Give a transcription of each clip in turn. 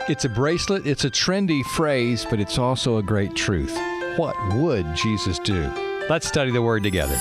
It's a bracelet, it's a trendy phrase, but it's also a great truth. What would Jesus do? Let's study the Word together.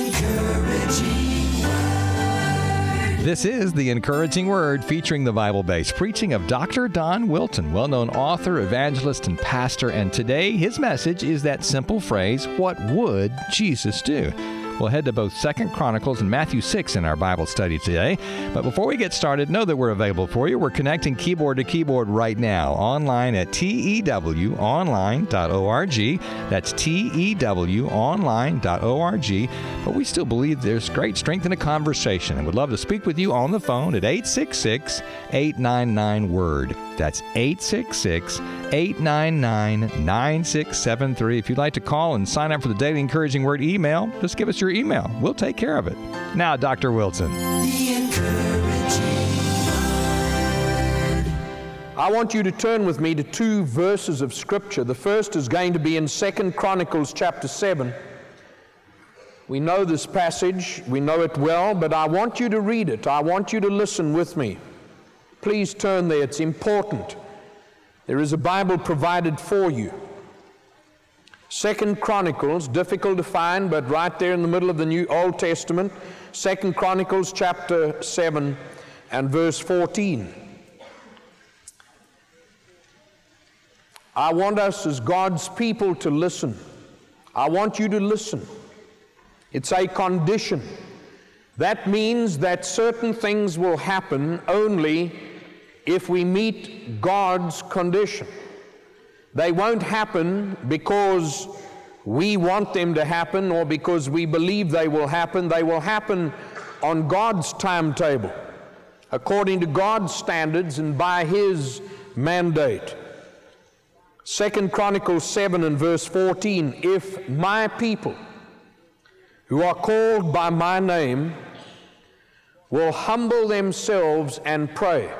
This is The Encouraging Word, featuring the Bible-based preaching of Dr. Don Wilton, well-known author, evangelist, and pastor. And today, his message is that simple phrase, what would Jesus do? We'll head to both 2 Chronicles and Matthew 6 in our Bible study today. But before we get started, know that we're available for you. We're connecting keyboard to keyboard right now, online at tewonline.org. That's tewonline.org. But we still believe there's great strength in a conversation, and would love to speak with you on the phone at 866-899-WORD. That's 866-899-9673. If you'd like to call and sign up for the Daily Encouraging Word email, just give us your email. We'll take care of it. Now, Dr. Wilson. I want you to turn with me to two verses of Scripture. The first is going to be in 2 Chronicles chapter 7. We know this passage, we know it well, but I want you to read it. I want you to listen with me. Please turn there, it's important. There is a Bible provided for you. 2 Chronicles, difficult to find, but right there in the middle of the New Old Testament, 2 Chronicles chapter 7 and verse 14. I want us as God's people to listen. I want you to listen. It's a condition. That means that certain things will happen only if we meet God's condition. They won't happen because we want them to happen or because we believe they will happen. They will happen on God's timetable, according to God's standards and by His mandate. 2 Chronicles 7 and verse 14, if my people who are called by my name will humble themselves and pray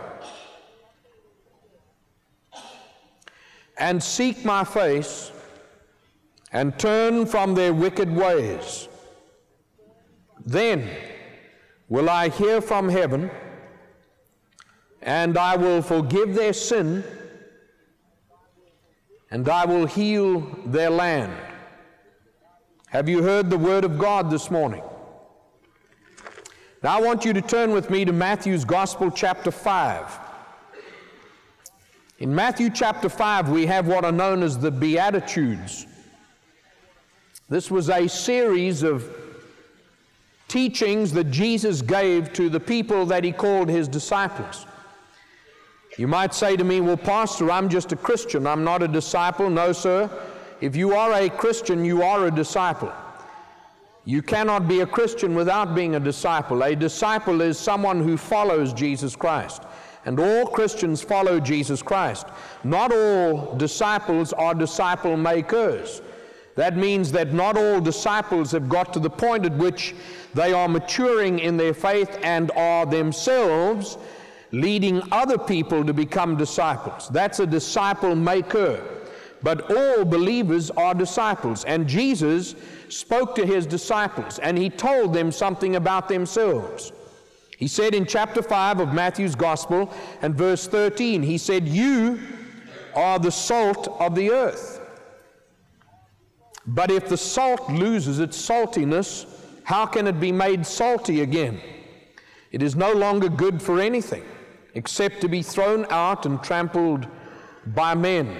and seek my face and turn from their wicked ways, then will I hear from heaven, and I will forgive their sin, and I will heal their land. Have you heard the word of God this morning? Now I want you to turn with me to Matthew's Gospel chapter 5. In Matthew chapter 5, we have what are known as the Beatitudes. This was a series of teachings that Jesus gave to the people that He called His disciples. You might say to me, well, Pastor, I'm just a Christian. I'm not a disciple. No, sir. If you are a Christian, you are a disciple. You cannot be a Christian without being a disciple. A disciple is someone who follows Jesus Christ. And all Christians follow Jesus Christ. Not all disciples are disciple makers. That means that not all disciples have got to the point at which they are maturing in their faith and are themselves leading other people to become disciples. That's a disciple maker. But all believers are disciples. And Jesus spoke to His disciples and He told them something about themselves. He said in chapter 5 of Matthew's Gospel and verse 13, He said, you are the salt of the earth. But if the salt loses its saltiness, how can it be made salty again? It is no longer good for anything except to be thrown out and trampled by men.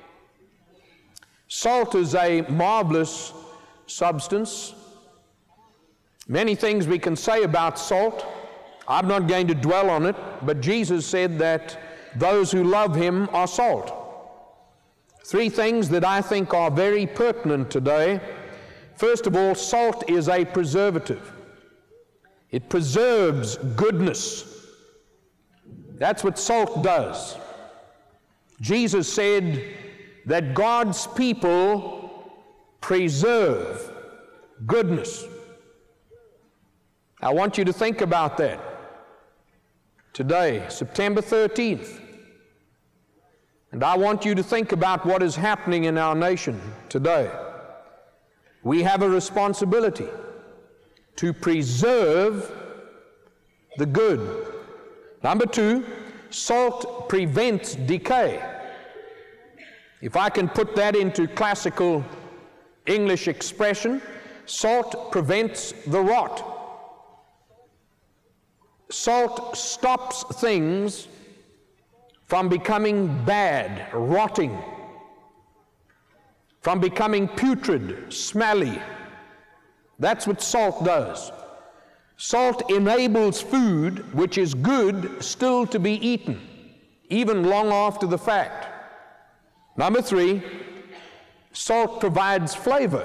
Salt is a marvelous substance. Many things we can say about salt. I'm not going to dwell on it, but Jesus said that those who love Him are salt. Three things that I think are very pertinent today. First of all, salt is a preservative. It preserves goodness. That's what salt does. Jesus said that God's people preserve goodness. I want you to think about that. Today, September 13th. And I want you to think about what is happening in our nation today. We have a responsibility to preserve the good. Number two, salt prevents decay. If I can put that into classical English expression, salt prevents the rot. Salt stops things from becoming bad, rotting, from becoming putrid, smelly. That's what salt does. Salt enables food which is good still to be eaten, even long after the fact. Number 3, salt provides flavor.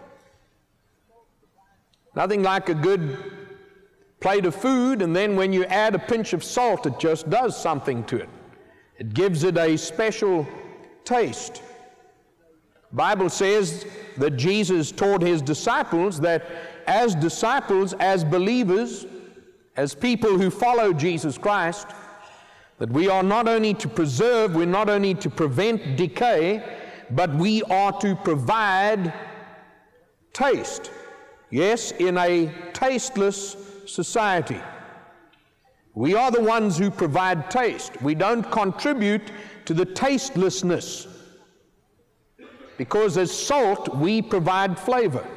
Nothing like a good plate of food, and then when you add a pinch of salt, it just does something to it. It gives it a special taste. The Bible says that Jesus taught his disciples that as disciples, as believers, as people who follow Jesus Christ, that we are not only to preserve, we're not only to prevent decay, but we are to provide taste. Yes, in a tasteless society. We are the ones who provide taste. We don't contribute to the tastelessness, because as salt, we provide flavor.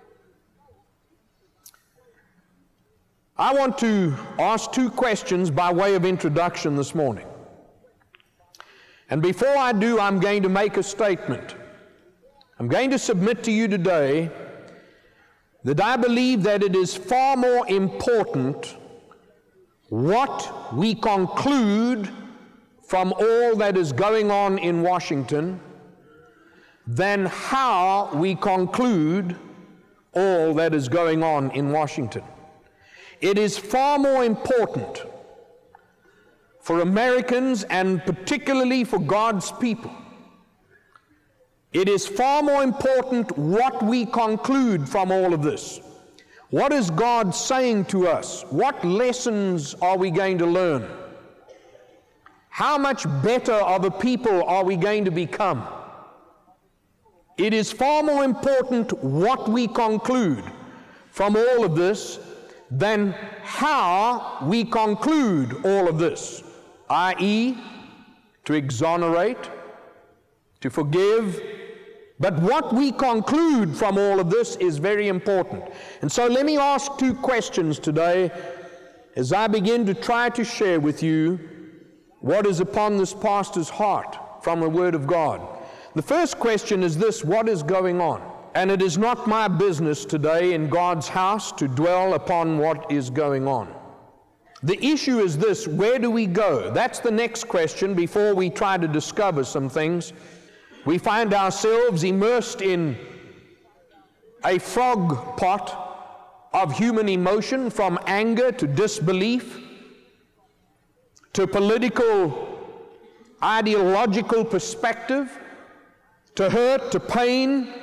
I want to ask 2 questions by way of introduction this morning. And before I do, I'm going to make a statement. I'm going to submit to you today that I believe that it is far more important what we conclude from all that is going on in Washington than how we conclude all that is going on in Washington. It is far more important for Americans, and particularly for God's people. It is far more important what we conclude from all of this. What is God saying to us? What lessons are we going to learn? How much better of a people are we going to become? It is far more important what we conclude from all of this than how we conclude all of this, i.e., to exonerate, to forgive. But what we conclude from all of this is very important. And so let me ask 2 questions today as I begin to try to share with you what is upon this pastor's heart from the Word of God. The first question is this: what is going on? And it is not my business today in God's house to dwell upon what is going on. The issue is this: where do we go? That's the next question before we try to discover some things. We find ourselves immersed in a frog pot of human emotion, from anger to disbelief to political, ideological perspective, to hurt, to pain.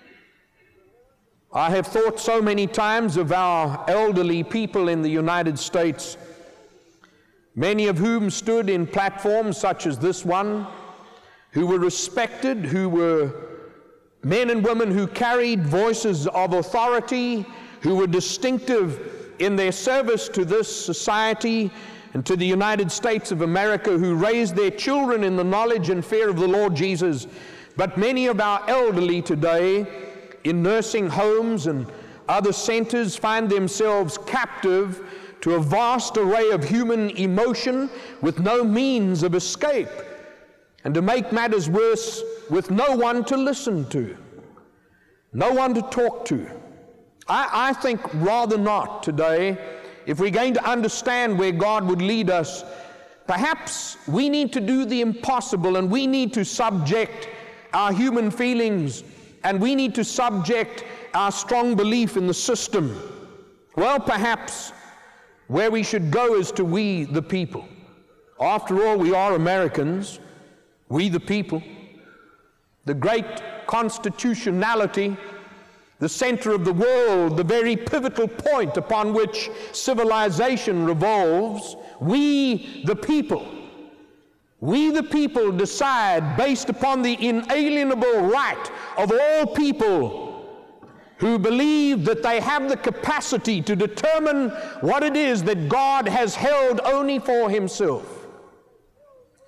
I have thought so many times of our elderly people in the United States, many of whom stood in platforms such as this one, who were respected, who were men and women who carried voices of authority, who were distinctive in their service to this society and to the United States of America, who raised their children in the knowledge and fear of the Lord Jesus. But many of our elderly today in nursing homes and other centers find themselves captive to a vast array of human emotion with no means of escape, and to make matters worse, with no one to listen to, no one to talk to. I think rather not today. If we're going to understand where God would lead us, perhaps we need to do the impossible, and we need to subject our human feelings, and we need to subject our strong belief in the system. Well, perhaps where we should go is to we the people. After all, we are Americans, we the people. The great constitutionality, the center of the world, the very pivotal point upon which civilization revolves, we the people. We the people decide based upon the inalienable right of all people who believe that they have the capacity to determine what it is that God has held only for Himself.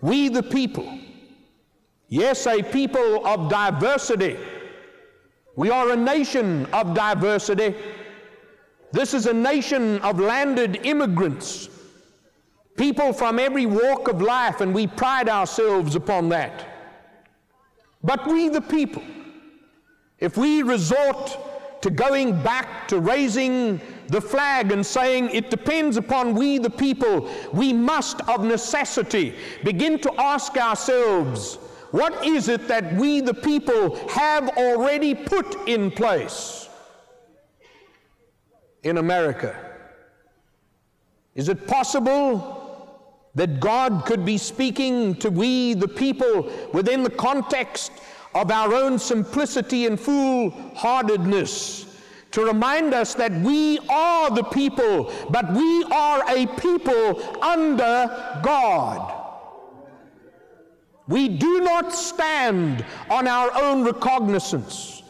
We the people. Yes, a people of diversity. We are a nation of diversity. This is a nation of landed immigrants, people from every walk of life, and we pride ourselves upon that. But we the people, if we resort to going back to raising the flag and saying it depends upon we the people, we must of necessity begin to ask ourselves, what is it that we the people have already put in place in America? Is it possible that God could be speaking to we the people within the context of our own simplicity and foolhardiness to remind us that we are the people, but we are a people under God? We do not stand on our own recognizance.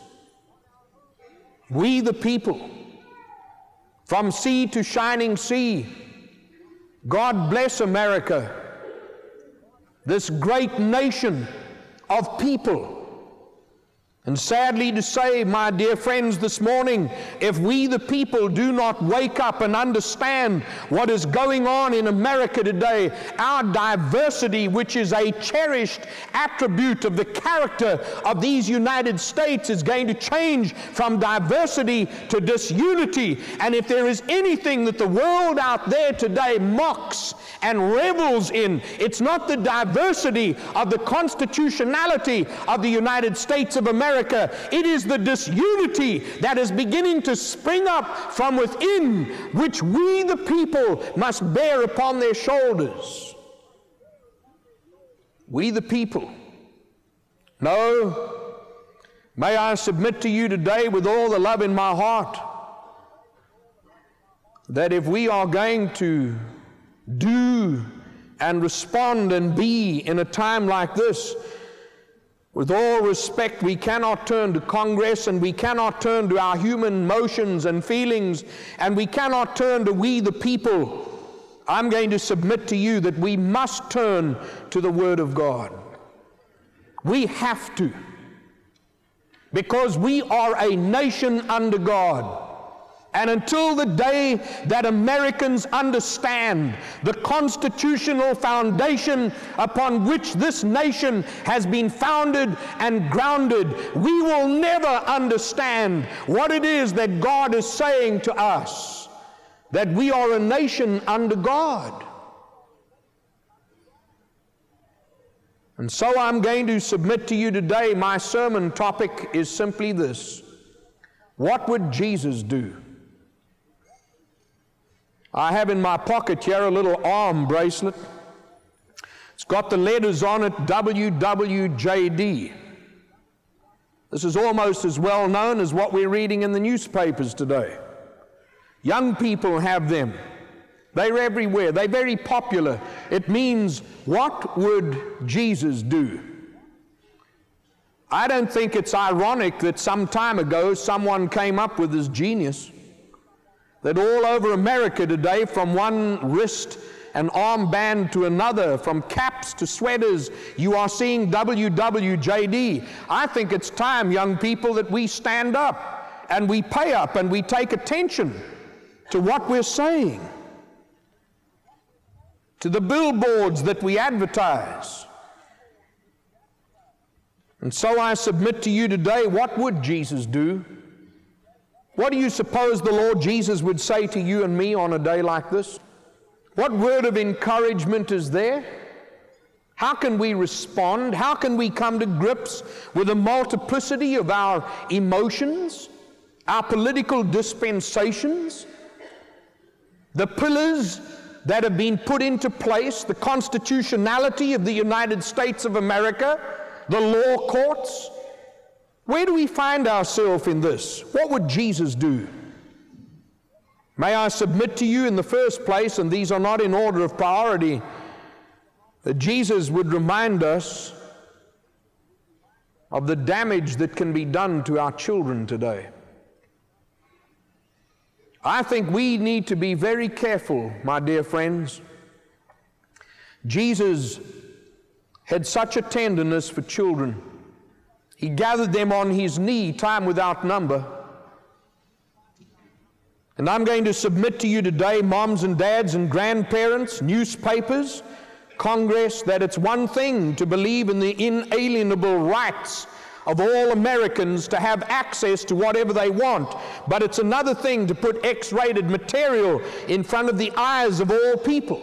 We the people, from sea to shining sea. God bless America, this great nation of people. And sadly to say, my dear friends, this morning, if we the people do not wake up and understand what is going on in America today, our diversity, which is a cherished attribute of the character of these United States, is going to change from diversity to disunity. And if there is anything that the world out there today mocks and revels in, it's not the diversity of the constitutionality of the United States of America. It is the disunity that is beginning to spring up from within, which we the people must bear upon their shoulders. We the people. No, may I submit to you today with all the love in my heart that if we are going to do and respond and be in a time like this, with all respect, we cannot turn to Congress, and we cannot turn to our human emotions and feelings, and we cannot turn to we the people. I'm going to submit to you that we must turn to the Word of God. We have to, because we are a nation under God. And until the day that Americans understand the constitutional foundation upon which this nation has been founded and grounded, we will never understand what it is that God is saying to us, that we are a nation under God. And so I'm going to submit to you today, my sermon topic is simply this: what would Jesus do? I have in my pocket here a little arm bracelet. It's got the letters on it, WWJD. This is almost as well known as what we're reading in the newspapers today. Young people have them. They're everywhere. They're very popular. It means, what would Jesus do? I don't think it's ironic that some time ago someone came up with this genius, that all over America today, from one wrist and armband to another, from caps to sweaters, you are seeing WWJD. I think it's time, young people, that we stand up and we pay up and we take attention to what we're saying, to the billboards that we advertise. And so I submit to you today, what would Jesus do? What do you suppose the Lord Jesus would say to you and me on a day like this? What word of encouragement is there? How can we respond? How can we come to grips with the multiplicity of our emotions, our political dispensations, the pillars that have been put into place, the constitutionality of the United States of America, the law courts? Where do we find ourselves in this? What would Jesus do? May I submit to you in the first place, and these are not in order of priority, that Jesus would remind us of the damage that can be done to our children today. I think we need to be very careful, my dear friends. Jesus had such a tenderness for children. He gathered them on his knee, time without number. And I'm going to submit to you today, moms and dads and grandparents, newspapers, Congress, that it's one thing to believe in the inalienable rights of all Americans to have access to whatever they want, but it's another thing to put X-rated material in front of the eyes of all people,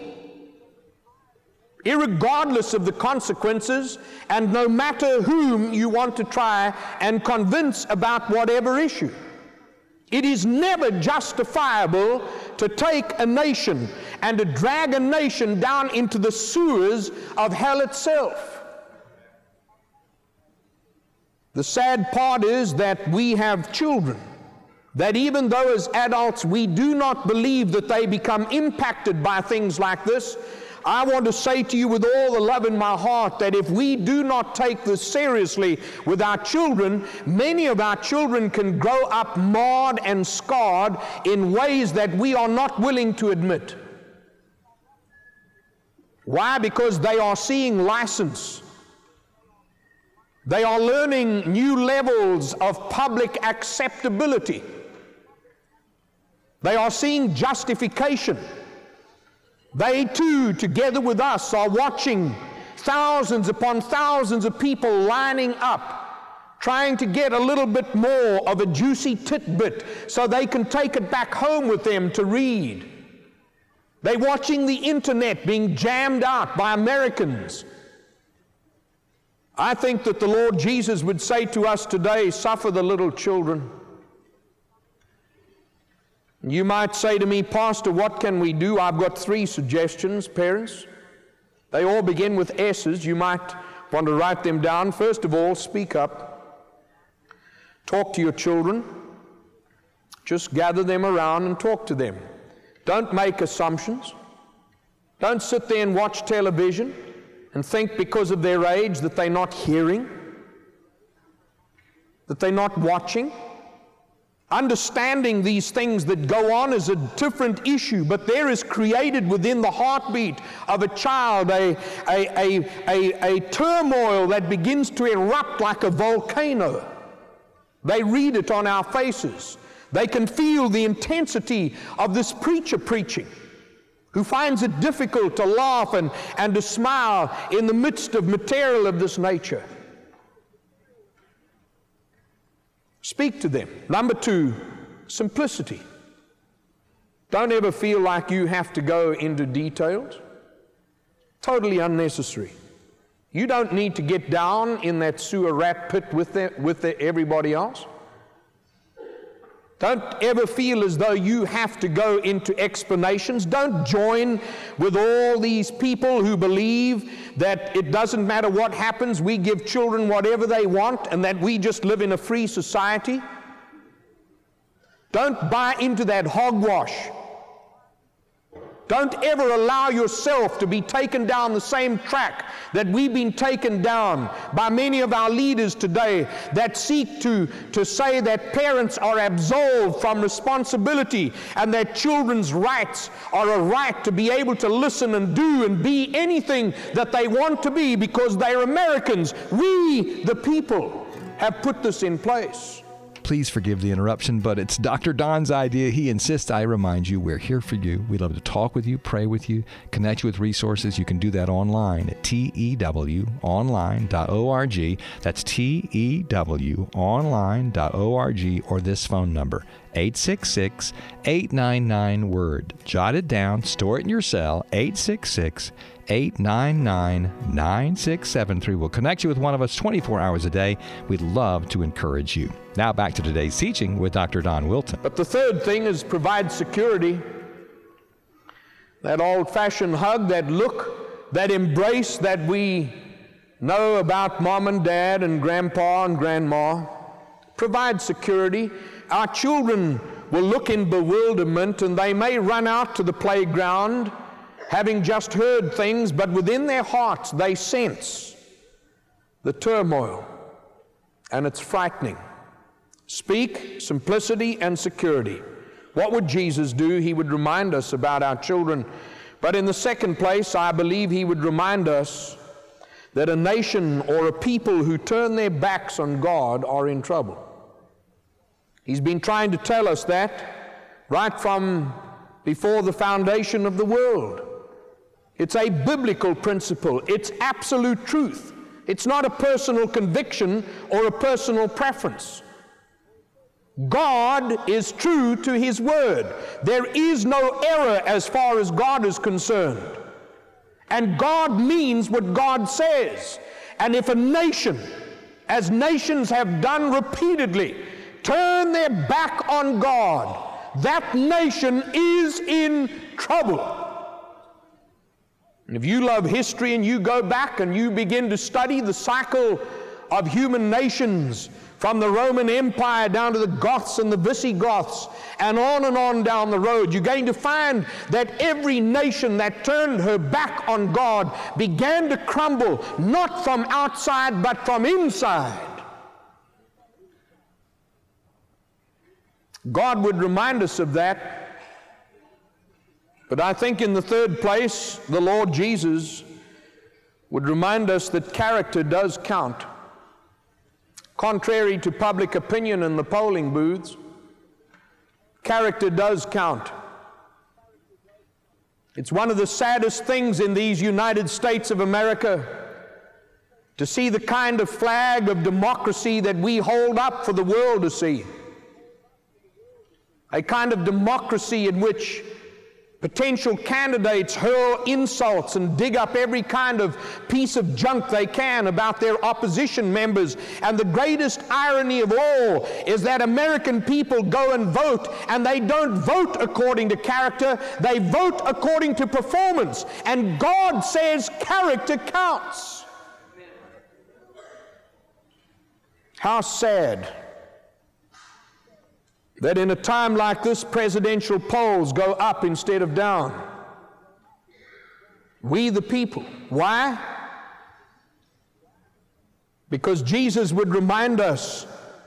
irregardless of the consequences, and no matter whom you want to try and convince about whatever issue. It is never justifiable to take a nation and to drag a nation down into the sewers of hell itself. The sad part is that we have children that even though as adults we do not believe that they become impacted by things like this, I want to say to you with all the love in my heart that if we do not take this seriously with our children, many of our children can grow up marred and scarred in ways that we are not willing to admit. Why? Because they are seeing license. They are learning new levels of public acceptability. They are seeing justification. They too, together with us, are watching thousands upon thousands of people lining up, trying to get a little bit more of a juicy tidbit so they can take it back home with them to read. They're watching the internet being jammed out by Americans. I think that the Lord Jesus would say to us today, suffer the little children. You might say to me, Pastor, what can we do? I've got 3 suggestions, parents. They all begin with S's. You might want to write them down. First of all, speak up. Talk to your children. Just gather them around and talk to them. Don't make assumptions. Don't sit there and watch television and think because of their age that they're not hearing, that they're not watching. Understanding these things that go on is a different issue, but there is created within the heartbeat of a child a turmoil that begins to erupt like a volcano. They read it on our faces. They can feel the intensity of this preacher preaching, who finds it difficult to laugh and to smile in the midst of material of this nature. Speak to them. Number 2, simplicity. Don't ever feel like you have to go into details. Totally unnecessary. You don't need to get down in that sewer rat pit with everybody else. Don't ever feel as though you have to go into explanations. Don't join with all these people who believe that it doesn't matter what happens, we give children whatever they want and that we just live in a free society. Don't buy into that hogwash. Don't ever allow yourself to be taken down the same track that we've been taken down by many of our leaders today that seek to say that parents are absolved from responsibility and that children's rights are a right to be able to listen and do and be anything that they want to be because they're Americans. We, the people, have put this in place. Please forgive the interruption, but it's Dr. Don's idea. He insists I remind you we're here for you. We love to talk with you, pray with you, connect you with resources. You can do that online at tewonline.org. That's tewonline.org, or this phone number, 866-899-WORD. Jot it down, store it in your cell, 866-899-9673. We'll connect you with one of us 24 hours a day. We'd love to encourage you. Now back to today's teaching with Dr. Don Wilton. But the third thing is provide security. That old-fashioned hug, that look, that embrace that we know about mom and dad and grandpa and grandma. Provide security. Our children will look in bewilderment and they may run out to the playground having just heard things, but within their hearts they sense the turmoil, and it's frightening. Speak simplicity and security. What would Jesus do? He would remind us about our children. But in the second place, I believe he would remind us that a nation or a people who turn their backs on God are in trouble. He's been trying to tell us that right from before the foundation of the world. It's a biblical principle. It's absolute truth. It's not a personal conviction or a personal preference. God is true to His Word. There is no error as far as God is concerned. And God means what God says. And if a nation, as nations have done repeatedly, turn their back on God, that nation is in trouble. And if you love history and you go back and you begin to study the cycle of human nations, from the Roman Empire down to the Goths and the Visigoths, and on down the road, you're going to find that every nation that turned her back on God began to crumble, not from outside, but from inside. God would remind us of that. But I think in the third place, the Lord Jesus would remind us that character does count. Contrary to public opinion in the polling booths, character does count. It's one of the saddest things in these United States of America to see the kind of flag of democracy that we hold up for the world to see. A kind of democracy in which potential candidates hurl insults and dig up every kind of piece of junk they can about their opposition members. And the greatest irony of all is that American people go and vote, and they don't vote according to character, they vote according to performance. And God says character counts. How sad that in a time like this, presidential polls go up instead of down. We the people. Why? Because Jesus would remind us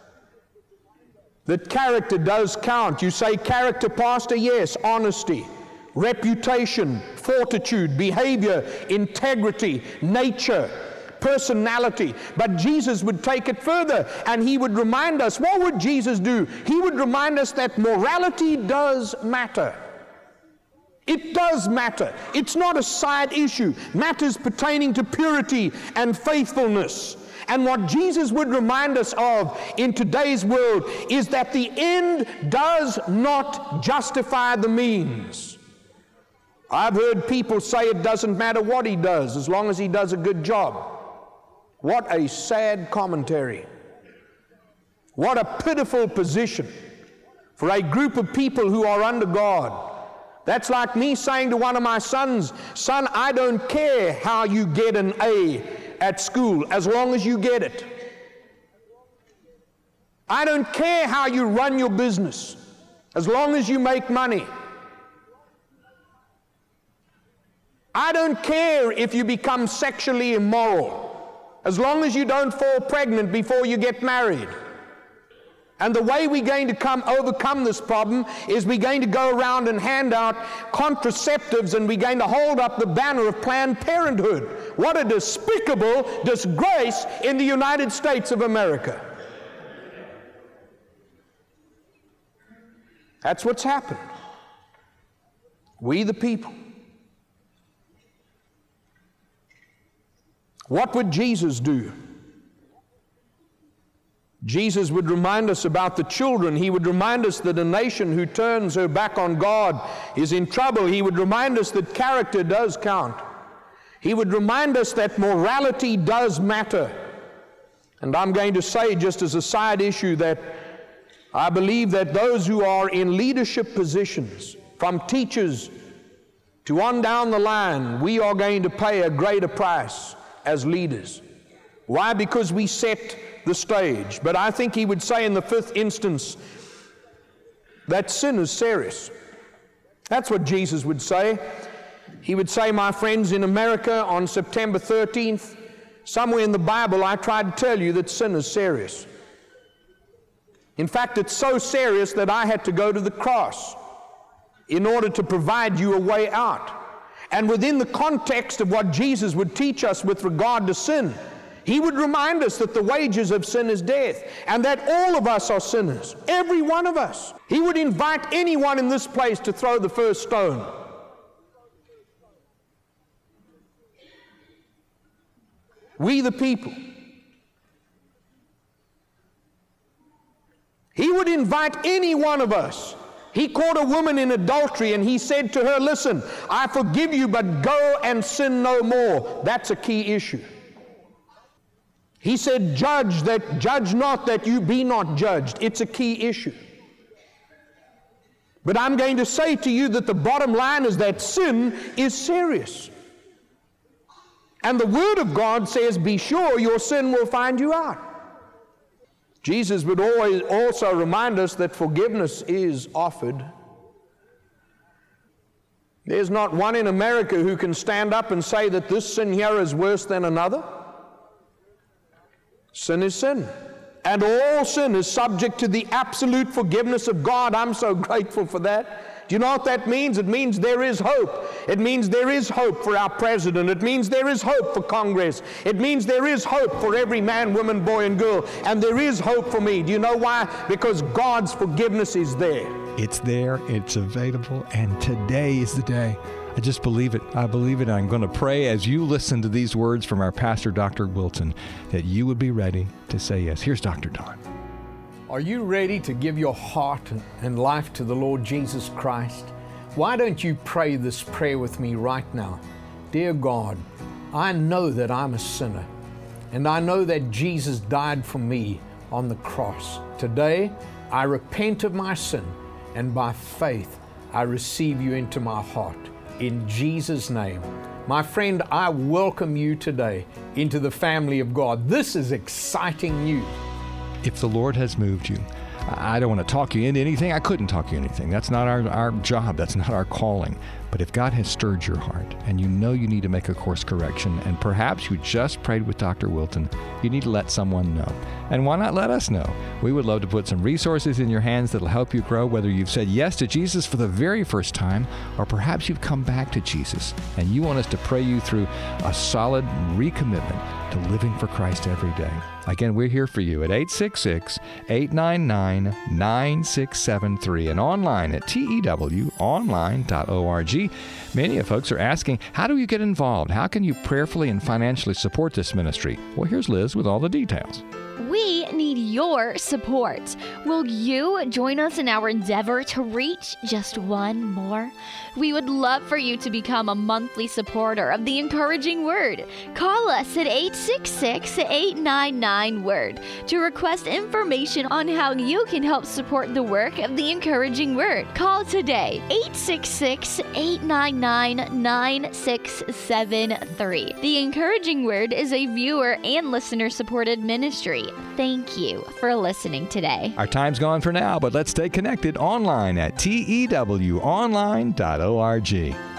that character does count. You say character, Pastor? Yes. Honesty, reputation, fortitude, behavior, integrity, nature, personality. But Jesus would take it further, and He would remind us. What would Jesus do? He would remind us that morality does matter. It does matter. It's not a side issue. Matters pertaining to purity and faithfulness. And what Jesus would remind us of in today's world is that the end does not justify the means. I've heard people say it doesn't matter what he does as long as he does a good job. What a sad commentary. What a pitiful position for a group of people who are under God. That's like me saying to one of my sons, "Son, I don't care how you get an A at school as long as you get it. I don't care how you run your business as long as you make money. I don't care if you become sexually immoral as long as you don't fall pregnant before you get married." And the way we're going to overcome this problem is we're going to go around and hand out contraceptives, and we're going to hold up the banner of Planned Parenthood. What a despicable disgrace in the United States of America. That's what's happened. We the people. What would Jesus do? Jesus would remind us about the children. He would remind us that a nation who turns her back on God is in trouble. He would remind us that character does count. He would remind us that morality does matter. And I'm going to say, just as a side issue, that I believe that those who are in leadership positions, from teachers to on down the line, we are going to pay a greater price as leaders. Why? Because we set the stage. But I think he would say in the fifth instance that sin is serious. That's what Jesus would say. He would say, my friends, in America on September 13th, somewhere in the Bible I tried to tell you that sin is serious. In fact, it's so serious that I had to go to the cross in order to provide you a way out. and within the context of what Jesus would teach us with regard to sin, He would remind us that the wages of sin is death, and that all of us are sinners, every one of us. He would invite anyone in this place to throw the first stone. We the people. He would invite any one of us. He caught a woman in adultery and He said to her, listen, I forgive you, but go and sin no more. That's a key issue. He said, judge not that you be not judged. It's a key issue. But I'm going to say to you that the bottom line is that sin is serious. And the Word of God says, be sure your sin will find you out. Jesus would always also remind us that forgiveness is offered. There's not one in America who can stand up and say that this sin here is worse than another. Sin is sin. And all sin is subject to the absolute forgiveness of God. I'm so grateful for that. Do you know what that means? It means there is hope. It means there is hope for our president. It means there is hope for Congress. It means there is hope for every man, woman, boy, and girl. And there is hope for me. Do you know why? Because God's forgiveness is there. It's there, it's available, and today is the day. I just believe it. I believe it. I'm going to pray as you listen to these words from our pastor, Dr. Wilton, that you would be ready to say yes. Here's Dr. Don. Are you ready to give your heart and life to the Lord Jesus Christ? Why don't you pray this prayer with me right now? Dear God, I know that I'm a sinner, and I know that Jesus died for me on the cross. Today, I repent of my sin, and by faith, I receive you into my heart. In Jesus' name. My friend, I welcome you today into the family of God. This is exciting news. If the Lord has moved you, I don't want to talk you into anything. I couldn't talk you into anything. That's not our job. That's not our calling. But if God has stirred your heart and you know you need to make a course correction, and perhaps you just prayed with Dr. Wilton, you need to let someone know. And why not let us know? We would love to put some resources in your hands that will help you grow, whether you've said yes to Jesus for the very first time, or perhaps you've come back to Jesus and you want us to pray you through a solid recommitment to living for Christ every day. Again, we're here for you at 866-899-9673 and online at tewonline.org. Many of folks are asking, how do you get involved? How can you prayerfully and financially support this ministry? Well, here's Liz with all the details. We need your support. Will you join us in our endeavor to reach just one more? We would love for you to become a monthly supporter of the Encouraging Word. Call us at 866-899-WORD to request information on how you can help support the work of the Encouraging Word. Call today, 866-899-9673. The Encouraging Word is a viewer and listener-supported ministry. Thank you for listening today. Our time's gone for now, but let's stay connected online at tewonline.org.